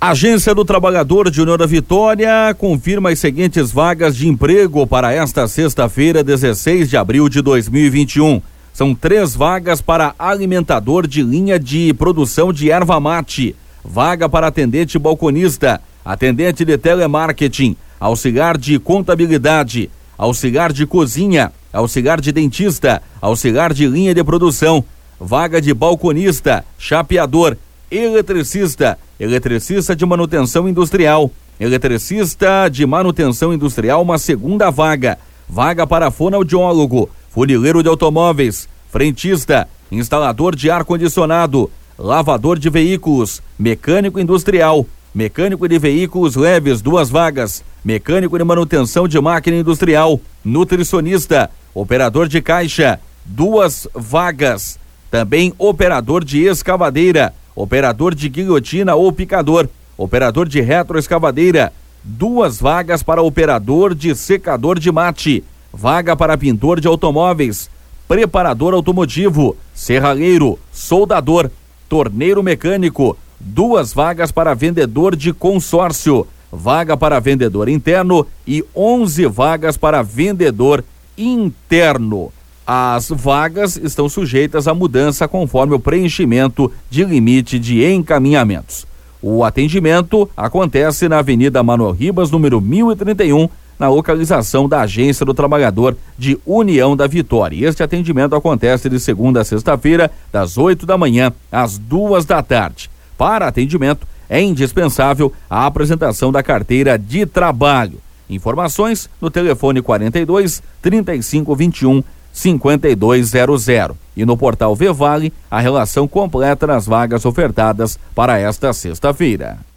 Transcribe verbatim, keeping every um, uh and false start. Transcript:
Agência do Trabalhador de União da Vitória confirma as seguintes vagas de emprego para esta sexta-feira, dezesseis de abril de dois mil e vinte e um. São três vagas para alimentador de linha de produção de erva mate, vaga para atendente balconista, atendente de telemarketing, auxiliar de contabilidade, auxiliar de cozinha, auxiliar de dentista, auxiliar de linha de produção, vaga de balconista, chapeador, eletricista, eletricista de manutenção industrial, eletricista de manutenção industrial, uma segunda vaga, vaga para fonoaudiólogo, funileiro de automóveis, frentista, instalador de ar-condicionado, lavador de veículos, mecânico industrial, mecânico de veículos leves, duas vagas, mecânico de manutenção de máquina industrial, nutricionista, operador de caixa, duas vagas, também operador de escavadeira, operador de guilhotina ou picador, operador de retroescavadeira, duas vagas para operador de secador de mate, vaga para pintor de automóveis, preparador automotivo, serralheiro, soldador, torneiro mecânico, duas vagas para vendedor de consórcio, vaga para vendedor interno e onze vagas para vendedor interno. As vagas estão sujeitas a mudança conforme o preenchimento de limite de encaminhamentos. O atendimento acontece na Avenida Manuel Ribas, número mil e trinta e um, na localização da Agência do Trabalhador de União da Vitória. E este atendimento acontece de segunda a sexta-feira, das oito da manhã às duas da tarde. Para atendimento, é indispensável a apresentação da carteira de trabalho. Informações no telefone quarenta e dois, trinta e cinco, vinte e um, cinquenta e dois zero zero e no portal Vevale a relação completa das vagas ofertadas para esta sexta-feira.